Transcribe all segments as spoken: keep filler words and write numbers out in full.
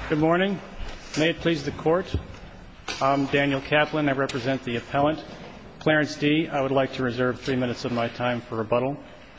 Good morning. May it please the Court. I'm Daniel Kaplan. I represent the appellant, Clarence D. I would like to reserve three minutes of my time for rebuttal.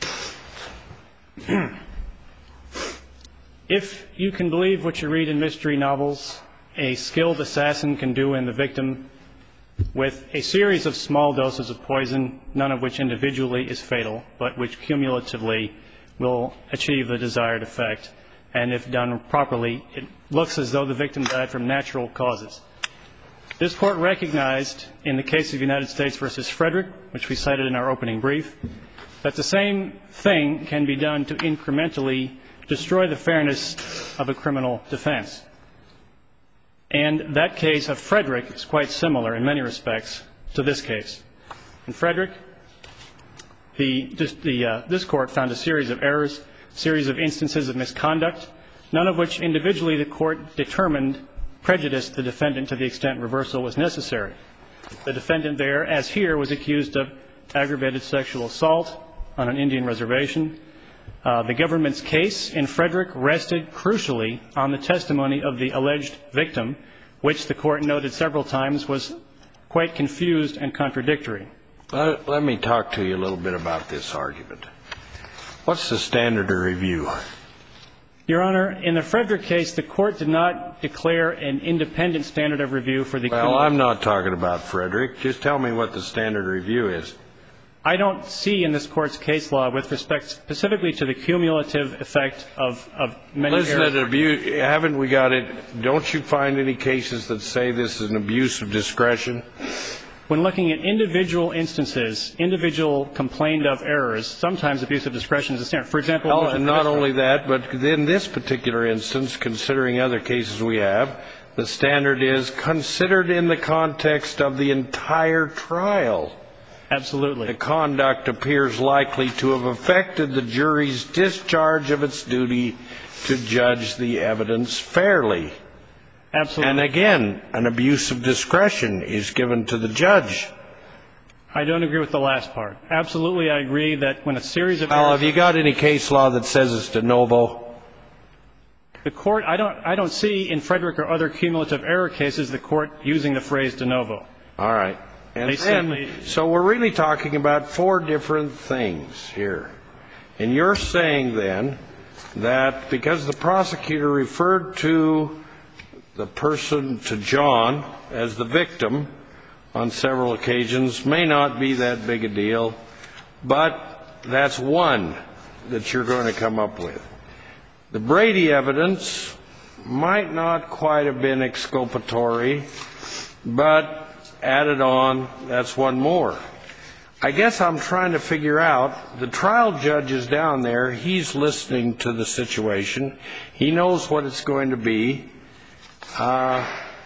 If you can believe what you read in mystery novels, a skilled assassin can do in the victim with a series of small doses of poison, none of which individually is fatal, but which cumulatively will achieve the desired effect. And if done properly, it looks as though the victim died from natural causes. This Court recognized in the case of United States v. Frederick, which we cited in our opening brief, that the same thing can be done to incrementally destroy the fairness of a criminal defense. And that case of Frederick is quite similar in many respects to this case. In Frederick, the, the, uh, this Court found a series of errors, series of instances of misconduct, none of which individually the Court determined prejudiced the defendant to the extent reversal was necessary. The defendant there, as here, was accused of aggravated sexual assault on an Indian reservation. Uh, the government's case in Frederick rested crucially on the testimony of the alleged victim, which the Court noted several times was quite confused and contradictory. Let, let me talk to you a little bit about this argument. What's the standard of review? Your Honor, in the Frederick case, the Court did not declare an independent standard of review for the Well, I'm not talking about Frederick. Just tell me what the standard of review is. I don't see in this Court's case law, with respect specifically to the cumulative effect of, of many errors. Isn't it abuse? Haven't we got it? Don't you find any cases that say this is an abuse of discretion? When looking at individual instances, individual complained of errors, sometimes abuse of discretion is a standard. For example, well, and not only that, but in this particular instance, considering other cases we have, the standard is considered in the context of the entire trial. Absolutely. The conduct appears likely to have affected the jury's discharge of its duty to judge the evidence fairly. Absolutely. And again, an abuse of discretion is given to the judge. I don't agree with the last part. Absolutely, I agree that when a series of well, errors... have you got any case law that says it's de novo? The Court, I don't, I don't see in Frederick or other cumulative error cases the Court using the phrase de novo. All right. And they then, simply... so we're really talking about four different things here. And you're saying then that because the prosecutor referred to the person, to John, as the victim on several occasions, may not be that big a deal, but that's one that you're going to come up with. The Brady evidence might not quite have been exculpatory, but added on, that's one more. I guess I'm trying to figure out, the trial judge is down there, he's listening to the situation, he knows what it's going to be, uh,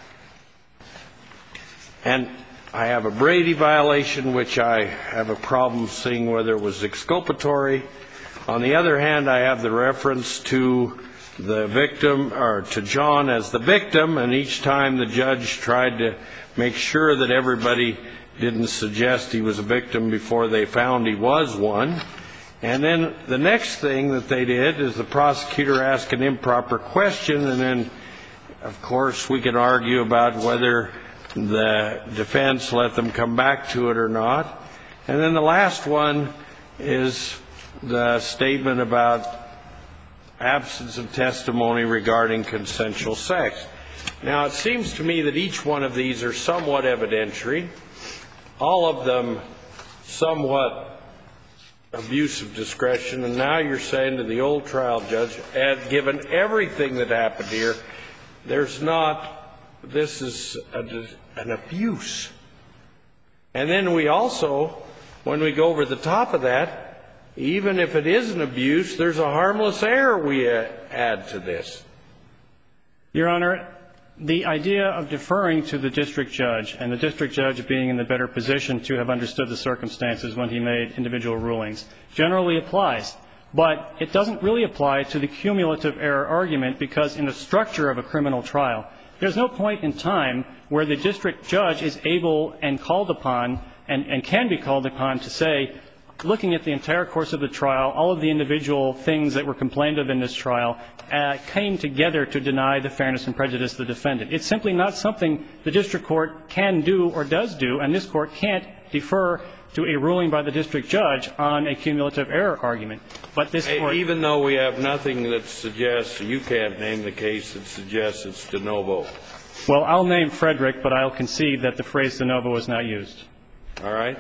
and I have a Brady violation, which I have a problem seeing whether it was exculpatory. On the other hand, I have the reference to the victim, or to John as the victim, and each time the judge tried to make sure that everybody didn't suggest he was a victim before they found he was one. And then the next thing that they did is the prosecutor asked an improper question, and then, of course, we can argue about whether the defense let them come back to it or not. And then the last one is the statement about absence of testimony regarding consensual sex. Now, it seems to me that each one of these are somewhat evidentiary, all of them somewhat abuse of discretion, and now you're saying to the old trial judge, given everything that happened here, there's not, this is a, an abuse. And then we also, when we go over the top of that, even if it is an abuse, there's a harmless error we add to this. Your Honor, the idea of deferring to the district judge, and the district judge being in the better position to have understood the circumstances when he made individual rulings, generally applies. But it doesn't really apply to the cumulative error argument, because in the structure of a criminal trial, there's no point in time where the district judge is able and called upon and, and can be called upon to say, looking at the entire course of the trial, all of the individual things that were complained of in this trial uh, came together to deny the fairness and prejudice of the defendant. It's simply not something the district court can do or does do, and this court can't defer to a ruling by the district judge on a cumulative error argument. But this court, even though we have nothing that suggests, you can't name the case that suggests it's de novo. Well, I'll name Frederick, but I'll concede that the phrase de novo is not used. All right.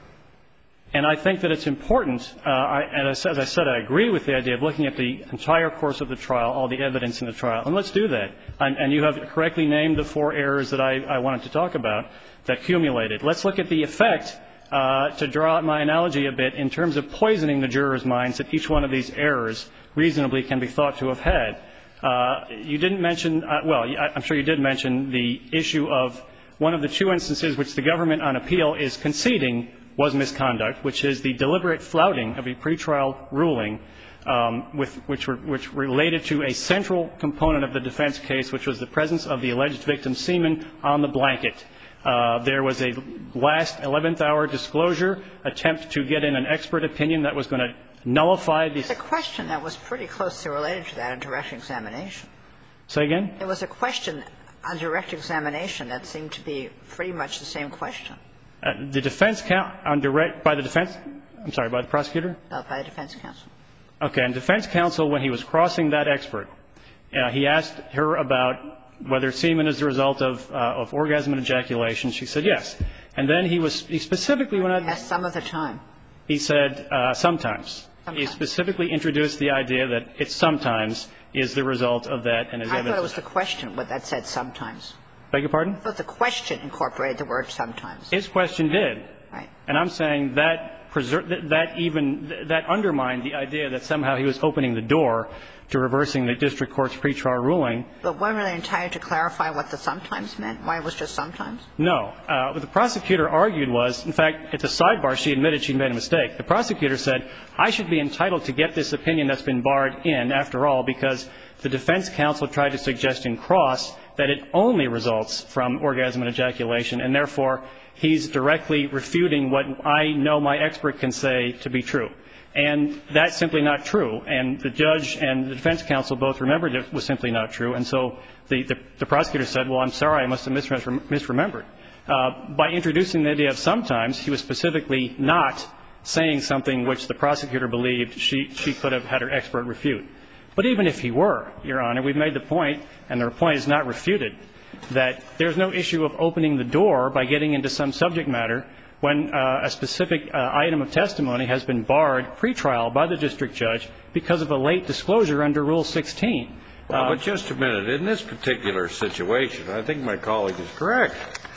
And I think that it's important, uh, I, and as, as I said, I agree with the idea of looking at the entire course of the trial, all the evidence in the trial, and let's do that. And, and you have correctly named the four errors that I, I wanted to talk about that cumulated. Let's look at the effect, uh, to draw out my analogy a bit, in terms of poisoning the jurors' minds that each one of these errors reasonably can be thought to have had. Uh, you didn't mention, uh, well, I'm sure you did mention the issue of one of the two instances which the government on appeal is conceding was misconduct, which is the deliberate flouting of a pretrial ruling, um, with, which, were, which related to a central component of the defense case, which was the presence of the alleged victim's semen on the blanket. Uh, there was a last eleventh hour disclosure attempt to get in an expert opinion that was going to nullify the. The question that was pretty closely related to that in direct examination. Say again? There was a question on direct examination that seemed to be pretty much the same question. Uh, the defense count on direct by the defense. I'm sorry, by the prosecutor. Uh, by the defense counsel. Okay, and defense counsel, when he was crossing that expert, uh, he asked her about whether semen is the result of, uh, of orgasm and ejaculation. She said yes. And then he was he specifically went out. Yes, some of the time. He said uh, sometimes. sometimes. He specifically introduced the idea that it sometimes is the result of that and is I evidence. thought it was the question what that said sometimes. Beg your pardon? I thought the question incorporated the word sometimes. His question did. Right. And I'm saying that preser- that, that even that undermined the idea that somehow he was opening the door to reversing the district court's pretrial ruling. But weren't they entitled to clarify what the sometimes meant? Why it was just sometimes? No. Uh, what the prosecutor argued was, in fact, at the sidebar, she admitted she made a mistake. The prosecutor said, I should be entitled to get this opinion that's been barred in, after all, because the defense counsel tried to suggest in cross that it only results from orgasm and ejaculation, and therefore he's directly refuting what I know my expert can say to be true. And that's simply not true. And the judge and the defense counsel both remembered it was simply not true. And so the, the, the prosecutor said, well, I'm sorry, I must have misremembered. misremembered. Uh, by introducing the idea of sometimes, he was specifically not saying something which the prosecutor believed she, she could have had her expert refute. But even if he were, Your Honor, we've made the point, and the point is not refuted, that there's no issue of opening the door by getting into some subject matter when uh, a specific uh, item of testimony has been barred pretrial by the district judge because of a late disclosure under Rule sixteen. Well, Um, but just a minute. In this particular situation, I think my colleague is correct.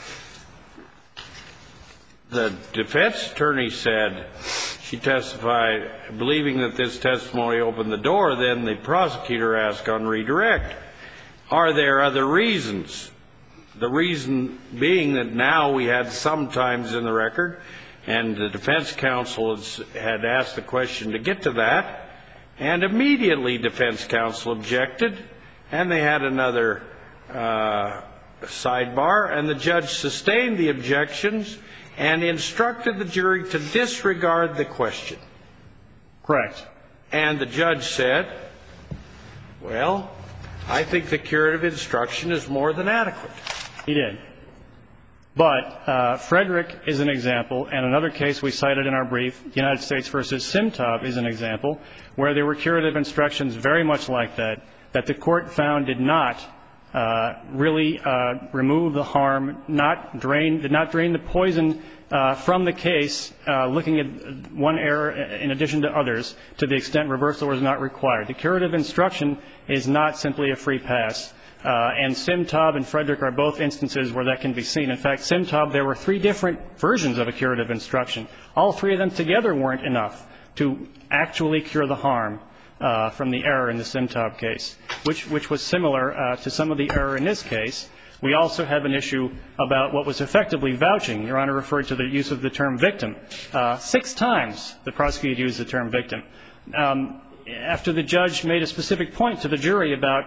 The defense attorney said she testified believing that this testimony opened the door. Then the prosecutor asked on redirect, are there other reasons? The reason being that now we had sometimes in the record, and the defense counsel had asked the question to get to that, and immediately defense counsel objected, and they had another uh, sidebar, and the judge sustained the objections and instructed the jury to disregard the question. Correct. And the judge said, well, I think the curative instruction is more than adequate. He did. But uh, Frederick is an example, and another case we cited in our brief, United States versus Simtob, is an example, where there were curative instructions very much like that, that the court found did not uh, really uh, remove the harm, not drain, did not drain the poison uh, from the case, uh, looking at one error in addition to others, to the extent reversal was not required. The curative instruction is not simply a free pass. Uh, and Simtob and Frederick are both instances where that can be seen. In fact, Simtob, there were three different versions of a curative instruction. All three of them together weren't enough to actually cure the harm uh, from the error in the Simtob case, which, which was similar uh, to some of the error in this case. We also have an issue about what was effectively vouching. Your Honor referred to the use of the term victim. Uh, six times the prosecutor used the term victim. Um, after the judge made a specific point to the jury about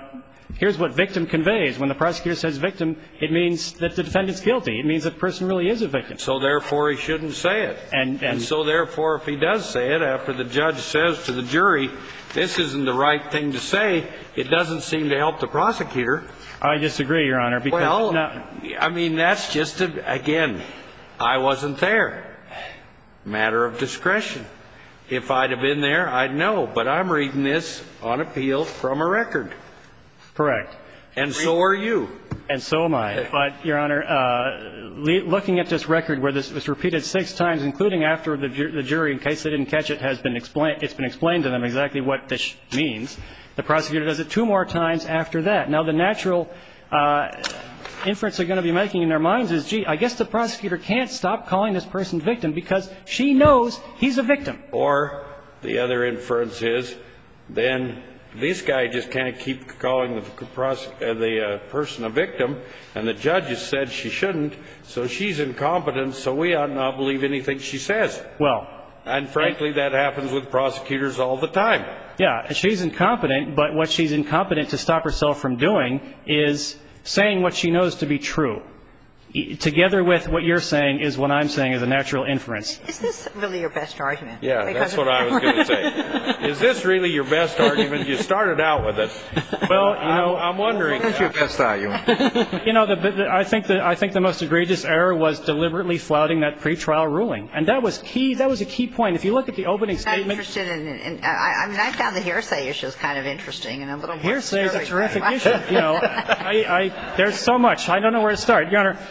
Here's what victim conveys. When the prosecutor says victim, it means that the defendant's guilty. It means that the person really is a victim. So therefore, he shouldn't say it. And, and, and so therefore, if he does say it after the judge says to the jury, this isn't the right thing to say, it doesn't seem to help the prosecutor. I disagree, Your Honor. Because well, now, I mean, that's just, a, again, I wasn't there. Matter of discretion. If I'd have been there, I'd know. But I'm reading this on appeal from a record. Correct. And so are you. And so am I. But, Your Honor, uh, looking at this record where this was repeated six times, including after the, ju the jury, in case they didn't catch it, has been explained, it's been explained to them exactly what this means. The prosecutor does it two more times after that. Now, the natural uh, inference they're going to be making in their minds is, gee, I guess the prosecutor can't stop calling this person victim because she knows he's a victim. Or the other inference is, then this guy just can't keep calling the, uh, the uh, person a victim, and the judge has said she shouldn't, so she's incompetent, so we ought not believe anything she says. Well, and frankly, that happens with prosecutors all the time. Yeah, she's incompetent, but what she's incompetent to stop herself from doing is saying what she knows to be true. Together with what you're saying is what I'm saying is a natural inference. Is this really your best argument? Yeah, because that's what I was going to say. Is this really your best argument? You started out with it. Well, you know, I'm, I'm wondering. What's your best argument? You know, the, the, I think the I think the most egregious error was deliberately flouting that pretrial ruling, and that was key. That was a key point. If you look at the opening I'm statement, interested in. in I, I mean, I found the hearsay issue kind of interesting and a little. Hearsay is a terrific issue. You know, I, I there's so much. I don't know where to start, Your Honor.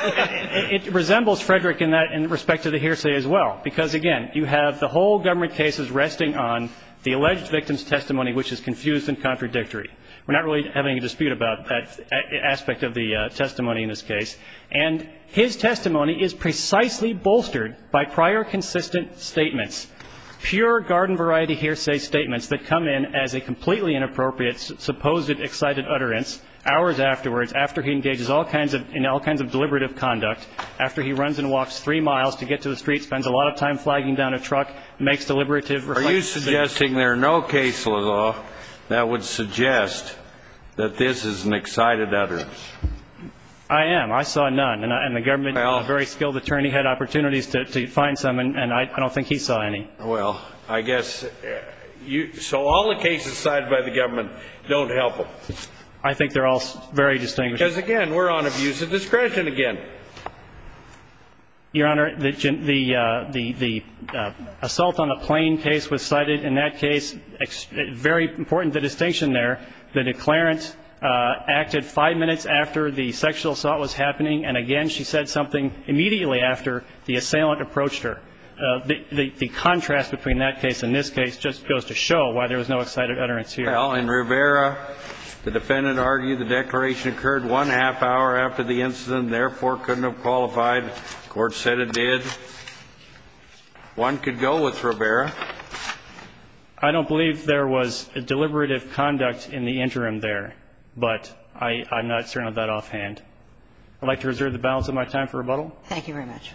It, it resembles Frederick in that in respect to the hearsay as well, because again, you have the whole government cases resting on the alleged victim's testimony, which is confused and contradictory. We're not really having a dispute about that aspect of the uh, testimony in this case, and his testimony is precisely bolstered by prior consistent statements, pure garden variety hearsay statements that come in as a completely inappropriate supposed excited utterance hours afterwards, after he engages all kinds of in all kinds of deliberative conduct, after he runs and walks three miles to get to the street, spends a lot of time flagging down a truck, makes deliberative. Are you suggesting there are no case law that would suggest that this is an excited utterance? I am. I saw none, and, I, and the government, well, a very skilled attorney, had opportunities to, to find some, and, and I, I don't think he saw any. Well, I guess uh, you. So all the cases cited by the government don't help them. I think they're all very distinguished. Because again, we're on abuse of discretion again. Your Honor, the the uh, the, the uh, assault on a plane case was cited. In that case, ex very important the distinction there. The declarant uh, acted five minutes after the sexual assault was happening, and again, she said something immediately after the assailant approached her. Uh, the, the, the contrast between that case and this case just goes to show why there was no excited utterance here. Well, in Rivera, the defendant argued the declaration occurred one half hour after the incident, therefore couldn't have qualified. The court said it did. One could go with Rivera. I don't believe there was a deliberative conduct in the interim there, but I, I'm not certain of that offhand. I'd like to reserve the balance of my time for rebuttal. Thank you very much.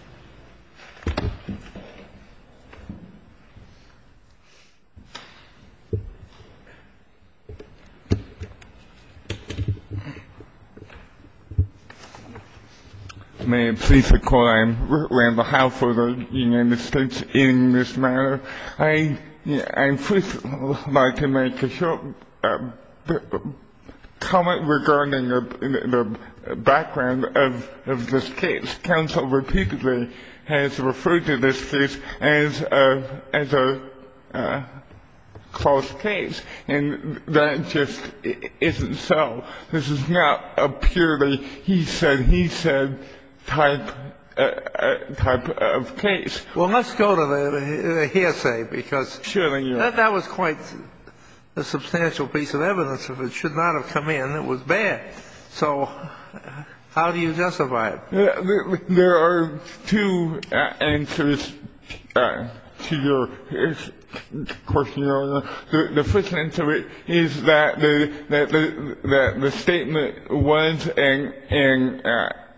May it please the court, I'm Randall Howe for the United States in this matter. I, I first like to make a short uh, comment regarding the, the background of, of this case. Counsel repeatedly has referred to this case as a, as a uh, close case, and that just isn't so. This is not a purely he said, he said type uh, uh, type of case. Well, let's go to the, the hearsay, because sure, yeah. that, that was quite a substantial piece of evidence. If it should not have come in, it was bad. So how do you justify it? Uh, there, there are two uh, answers uh, to your question, Your Honor. The, the first answer is that the that the that the statement was an an uh,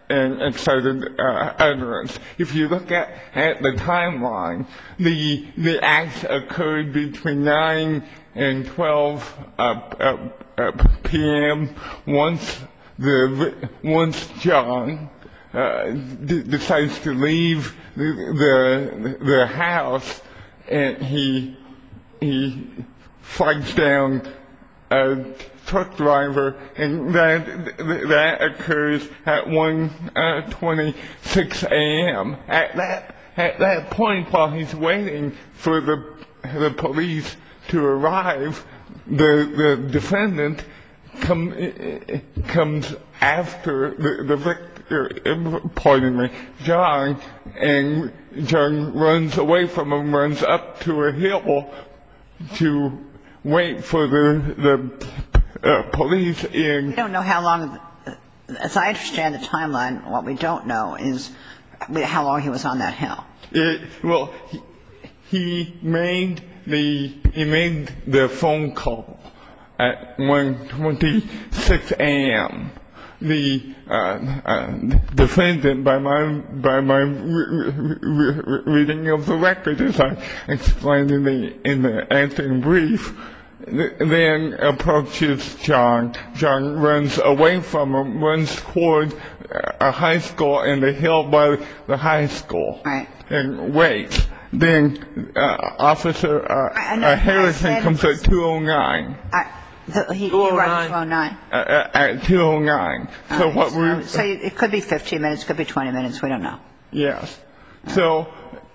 and excited uh, utterance. If you look at, at the timeline, the the acts occurred between nine and twelve uh, uh, uh, p m Once the once John uh, d- decides to leave the, the the house, and he he flags down a truck driver, and that that occurs at one twenty-six a m At that at that point, while he's waiting for the the police to arrive, the the defendant come, comes after the the victim, pardon me, John, and John runs away from him, runs up to a hill to wait for the the uh, police in. We don't know how long, as I understand the timeline, what we don't know is how long he was on that hill. It, well, he, he made the he made the phone call at one twenty-six a m The uh, uh, defendant, by my by my re- re- re- reading of the record, as I explained in the in the answering brief, then approaches John. John runs away from him, runs toward a high school and the hill by the high school, right, and waits. Then uh, Officer uh, uh, Harrison comes at two oh nine. The, he, he runs two oh nine. Uh, at two oh nine. So right, what so, we so it could be fifteen minutes, could be twenty minutes. We don't know. Yes. So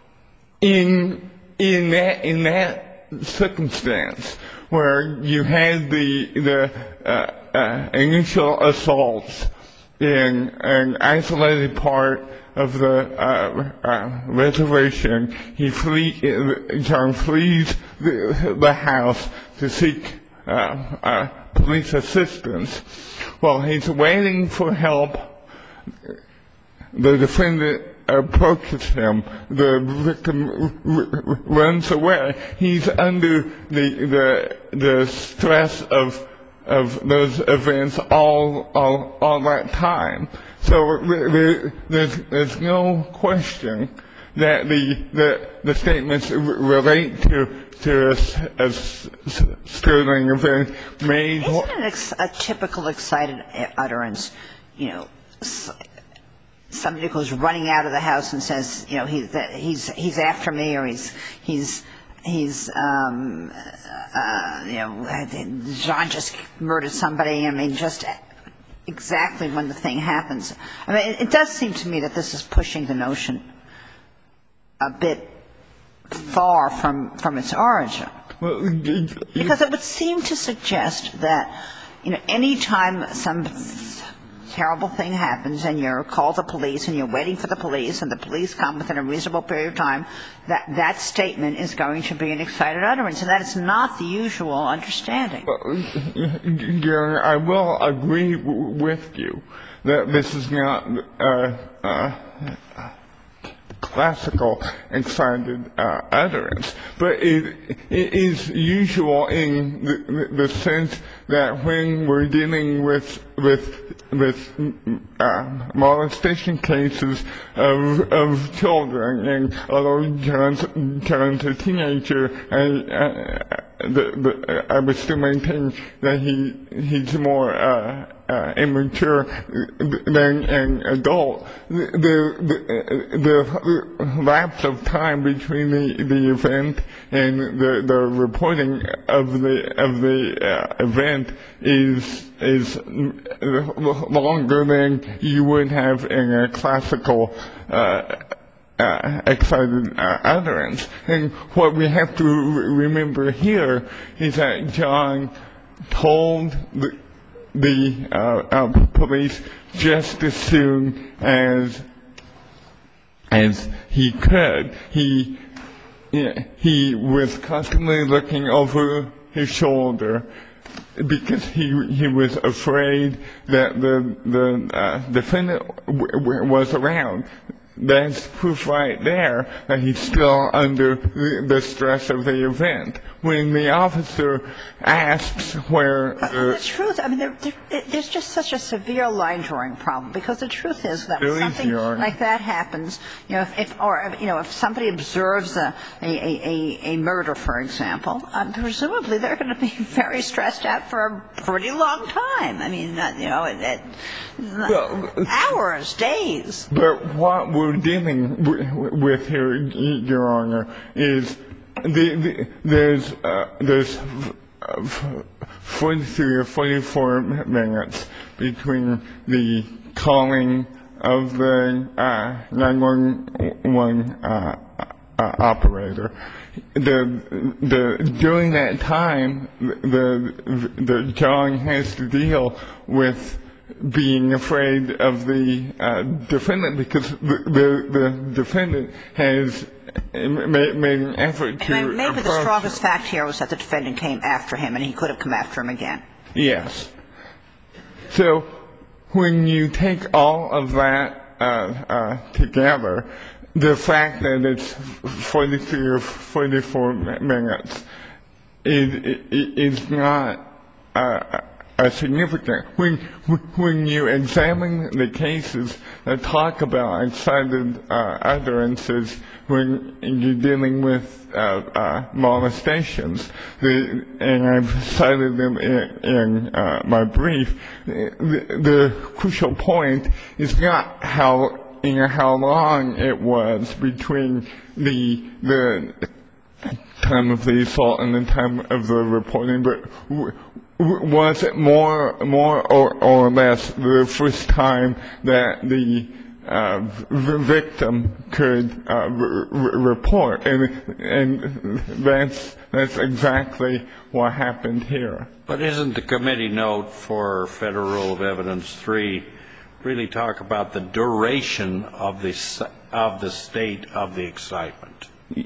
in in that in that circumstance where you had the the uh, uh, initial assaults in an isolated part of the uh, uh, reservation, he flee John flees the, the house to seek uh, uh, police assistance. While he's waiting for help, the defendant approaches him. The victim r- r- runs away. He's under the the the stress of of those events all all all that time. So there, there's there's no question that the the the statements relate to to a, a sterling event made. Isn't it ex- a typical excited utterance? You know, somebody who's running out of the house and says, you know, he, that he's he's after me, or he's he's he's um, uh, you know, John just murdered somebody. I mean, just exactly when the thing happens. I mean, it, it does seem to me that this is pushing the notion a bit far from from its origin, because it would seem to suggest that, you know, any time some terrible thing happens and you're called the police and you're waiting for the police and the police come within a reasonable period of time, that that statement is going to be an excited utterance, and that is not the usual understanding. Gary, I will agree w- with you that this is not uh, uh, classical excited uh, utterance, but it, it is usual in the, the sense that when we're dealing with with with uh, molestation cases of of children, and although John's, John's a teenager, I, uh, the, the, I would still maintain that he he's more uh, uh, immature than an adult. The, the, the, the lapse of time between the, the event and the, the reporting of the of the uh, event is is longer than you would have in a classical uh, uh, excited uh, utterance. And what we have to re- remember here is that John told the, the uh, uh, police just as soon as as he could. He he was constantly looking over his shoulder, because he he was afraid that the the uh, defendant w- w- was around. that's proof right there that he's still under the, the stress of the event. When the officer asks where the truth, I mean, there, there, there's just such a severe line drawing problem, because the truth is that when something like that happens, you know, if, if or you know, if somebody observes a a, a, a murder, for example, um, presumably they're going to be very stressed out for a pretty long time. I mean, uh, you know, it, it, well, hours, days. But what we're dealing with here, Your Honor, is the, the, there's uh, there's forty-three or forty-four minutes between the calling of the uh, nine one one uh, uh, operator. The the during that time, the the John has to deal with being afraid of the uh, defendant, because the, the the defendant has made, made an effort to and maybe the strongest fact here was that the defendant came after him, and he could have come after him again. Yes. So when you take all of that uh, uh, together, the fact that it's forty-three or forty-four minutes is is not Uh, Uh, significant. When when you examine the cases that talk about excited uh, utterances when you're dealing with uh, uh, molestations, the, and I've cited them in, in uh, my brief, the, the crucial point is not how you know, how long it was between the the time of the assault and the time of the reporting, but w- was it more, more or, or less the first time that the uh, v- victim could uh, r- r- report? And, and that's that's exactly what happened here. But isn't the committee note for Federal Rule of Evidence three really talk about the duration of the of the state of the excitement?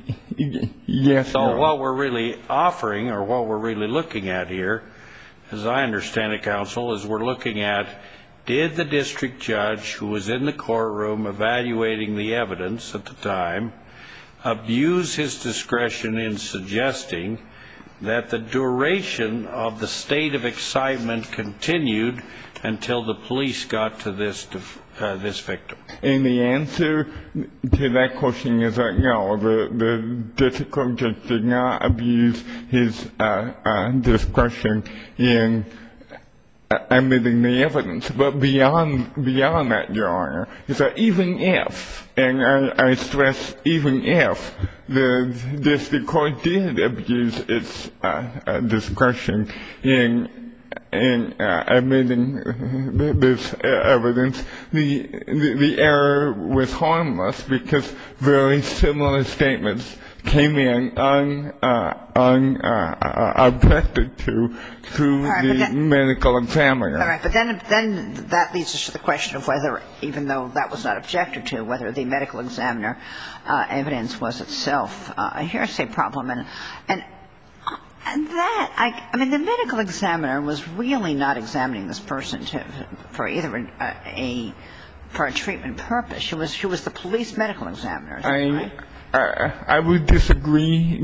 Yes. So no. what we're really offering, or what we're really looking at here, as I understand it, counsel, is we're looking at, did the district judge who was in the courtroom evaluating the evidence at the time abuse his discretion in suggesting that the duration of the state of excitement continued until the police got to this uh, this victim? And the answer to that question is that no, the, the district court judge did not abuse his uh, uh, discretion in uh, admitting the evidence. But beyond beyond that, Your Honor, is that even if, and I, I stress even if, the district court did abuse its uh, uh, discretion in in uh, admitting this evidence, the, the the error was harmless, because very similar statements came in un uh, un uh, uh, objected to through right, the then, medical examiner. All right, but then then that leads us to the question of whether, even though that was not objected to, whether the medical examiner uh, evidence was itself uh, a hearsay problem, and and. And that, I, I mean, the medical examiner was really not examining this person to, for either a, a for a treatment purpose. She was she was the police medical examiner. I, right? I I would disagree,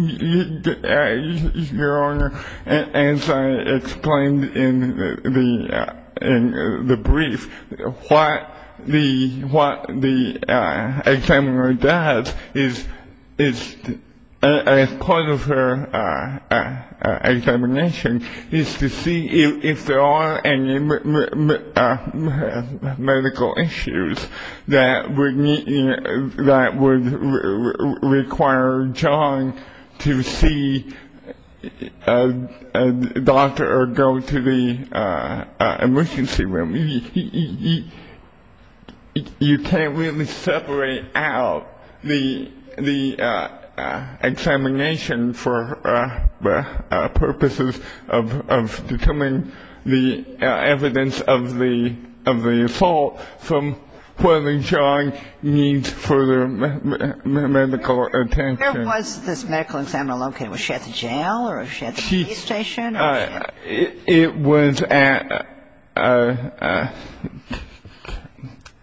Your Honor. As I explained in the uh, in the brief, what the what the uh, examiner does is is. Uh, as part of her uh, uh, uh, examination, is to see if, if there are any m- m- uh, medical issues that would need, you know, that would re- require John to see a, a doctor or go to the uh, uh, emergency room. You, you, you, you can't really separate out the the uh, Uh, examination for uh, uh, purposes of, of determining the uh, evidence of the of the assault from whether John needs further me- me- medical attention. Where was this medical examiner located? Was she at the jail, or was she at the she, police station? Or uh, it, it was at uh, uh,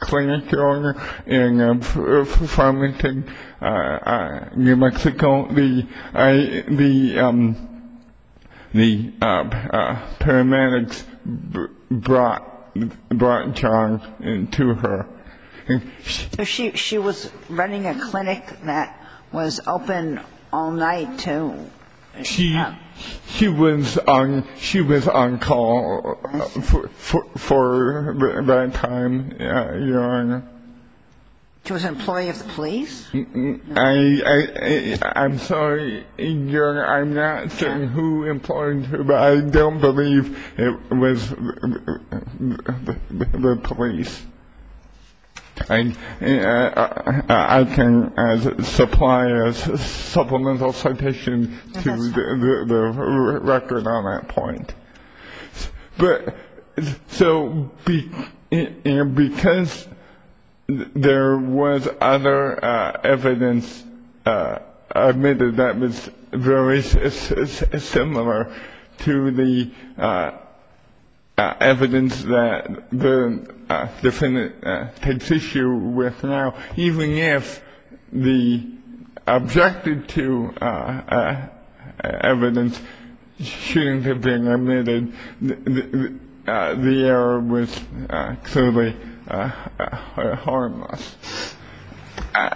clinic owner in uh, Farmington, uh, uh, New Mexico. The I, the um, the uh, uh, paramedics b- brought brought John to her. So she she was running a clinic that was open all night to. She uh, she was on she was on call uh, for, for for that time, uh, Your Honor. She was an employee of the police? I, I, I, I'm sorry, Your Honor, I'm not certain who employed her, but I don't believe it was the, the, the police. I, uh, I can uh, supply a supplemental citation to the, the, the record on that point. But, so, be, and because there was other uh, evidence uh, admitted that was very s- s- similar to the uh, uh, evidence that the uh, defendant uh, takes issue with now, even if the objected to uh, uh, evidence shouldn't have been admitted, the, the, uh, the error was uh, clearly uh, uh, harmless. I,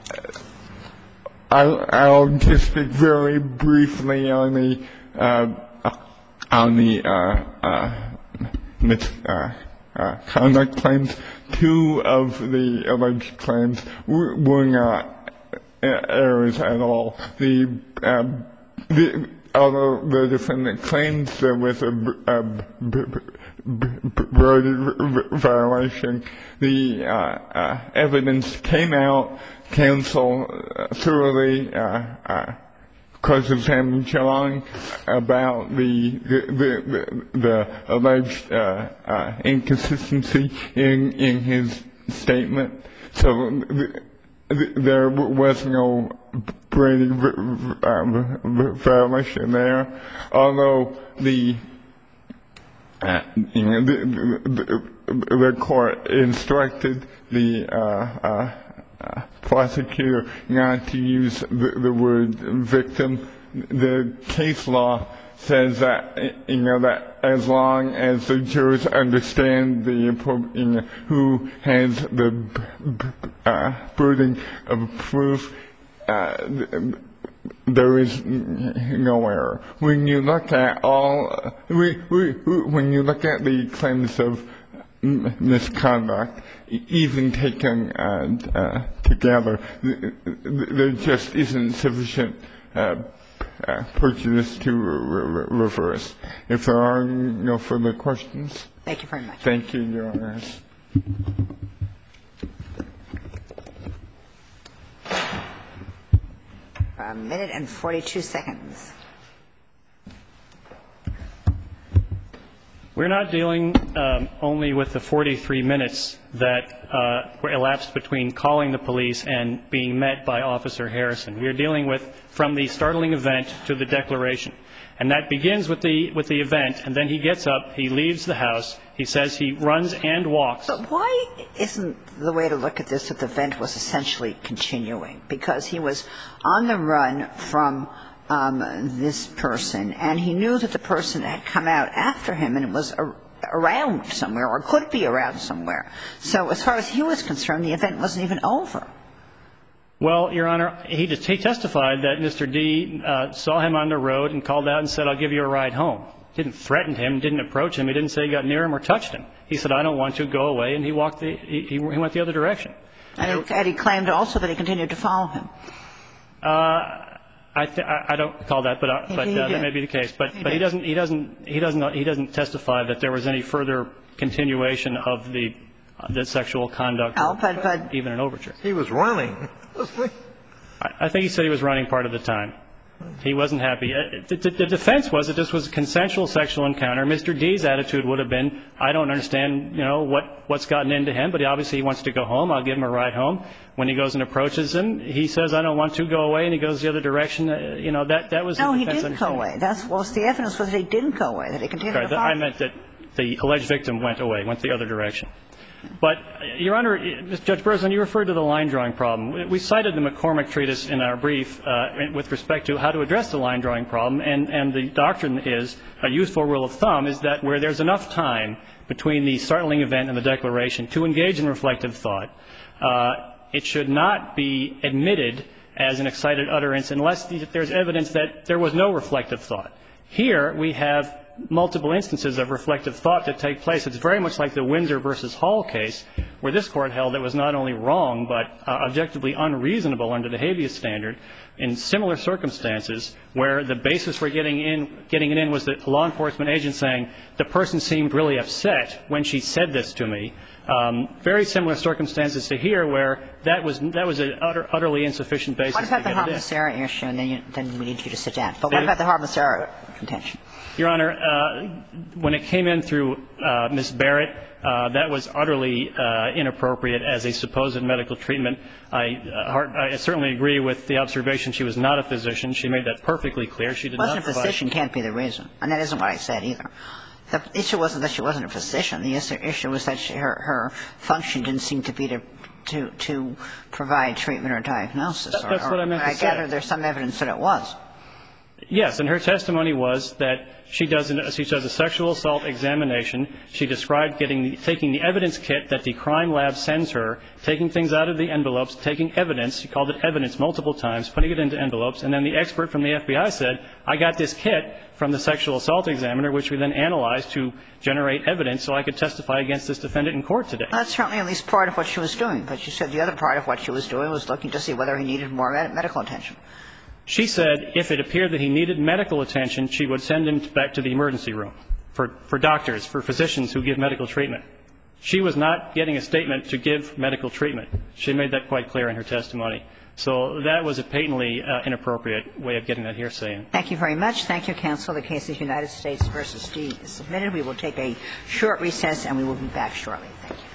I, I'll just speak very briefly on the uh, on the uh, uh, mis, uh, uh, conduct claims. Two of the alleged claims were, were not errors at all. The, uh, the although the defendant claims there was a, a Brody violation, the uh, uh, evidence came out. Counsel uh, thoroughly uh, uh, cross-examined John about the the, the, the alleged uh, uh, inconsistency in in his statement. So the, the, there was no Brady uh, violation there, although the uh, you know the, the, the court instructed the uh, uh, Uh, prosecutor not to use the, the word victim. The case law says that, you know, that as long as the jurors understand the, you know, who has the uh, burden of proof, uh, there is no error. When you look at all, we, we, when you look at the claims of misconduct, even taken uh, uh, together, there just isn't sufficient uh, uh, prejudice to re- reverse. If there are no further questions. Thank you very much. Thank you, Your Honors. A minute and forty-two seconds. We're not dealing um, only with the forty-three minutes that uh, were elapsed between calling the police and being met by Officer Harrison. We are dealing with from the startling event to the declaration. And that begins with the with the event, and then he gets up, he leaves the house, he says he runs and walks. But why isn't the way to look at this that the event was essentially continuing? Because he was on the run from Um, this person, and he knew that the person had come out after him and it was a, around somewhere or could be around somewhere. So as far as he was concerned, the event wasn't even over. Well, Your Honor, he, just, he testified that Mister D uh, saw him on the road and called out and said, "I'll give you a ride home." Didn't threaten him, didn't approach him, he didn't say he got near him or touched him. He said, "I don't want to, go away," and he walked the, he, he went the other direction. And he, and he claimed also that he continued to follow him. Uh, I, th- I don't call that, but, uh, but uh, that may be the case. But, he but he doesn't, he doesn't, he doesn't, he doesn't testify that there was any further continuation of the, uh, the sexual conduct, Oh, but, but even an overture. He was running. I, I think he said he was running part of the time. He wasn't happy. Uh, the, the, the defense was that this was a consensual sexual encounter. Mister D's attitude would have been, "I don't understand, you know, what, what's gotten into him, but he obviously he wants to go home. I'll give him a ride home." When he goes and approaches him, he says, "I don't want to, go away," and he goes the other direction. Uh, you know, that, that was no, the he defense didn't go away. That's well, the evidence was that he didn't go away, that he continued Sorry, to follow. I meant that the alleged victim went away, went the other direction. But, Your Honor, Judge Berzon, you referred to the line-drawing problem. We cited the McCormick Treatise in our brief uh, with respect to how to address the line-drawing problem, and, and the doctrine is, a useful rule of thumb, is that where there's enough time between the startling event and the declaration to engage in reflective thought, uh, it should not be admitted as an excited utterance unless there's evidence that there was no reflective thought. Here we have multiple instances of reflective thought that take place. It's very much like the Windsor versus Hall case, where this Court held it was not only wrong but uh, objectively unreasonable under the habeas standard in similar circumstances where the basis for getting in, getting it in was that a law enforcement agent saying, the person seemed really upset when she said this to me. Um, very similar circumstances to here where that was that was an utter, utterly insufficient basis to get it in. What about the harmless error issue? And then, you, then we need you to sit down. But what about the harmless error contention? Your Honor, uh, when it came in through uh, Miz Barrett, uh, that was utterly uh, inappropriate as a supposed medical treatment. I, uh, hard, I certainly agree with the observation she was not a physician. She made that perfectly clear. She did wasn't not provide. A physician can't be the reason, and that isn't what I said either. The issue wasn't that she wasn't a physician. The issue was that she, her, her function didn't seem to be to to, to provide treatment or diagnosis. That, that's or, what I meant to I say. I gather there's some evidence that it was. Yes, and her testimony was that she does, an, she does a sexual assault examination. She described getting, taking the evidence kit that the crime lab sends her, taking things out of the envelopes, taking evidence. She called it evidence multiple times, putting it into envelopes. And then the expert from the F B I said, I got this kit from the sexual assault examiner, which we then analyzed to generate evidence so I could testify against this defendant in court today. That's certainly at least part of what she was doing. But she said the other part of what she was doing was looking to see whether he needed more med- medical attention. She said if it appeared that he needed medical attention, she would send him back to the emergency room for, for doctors, for physicians who give medical treatment. She was not getting a statement to give medical treatment. She made that quite clear in her testimony. So that was a patently uh, inappropriate way of getting that hearsay in. Thank you very much. Thank you, counsel. The case is United States versus D is submitted. We will take a short recess and we will be back shortly. Thank you.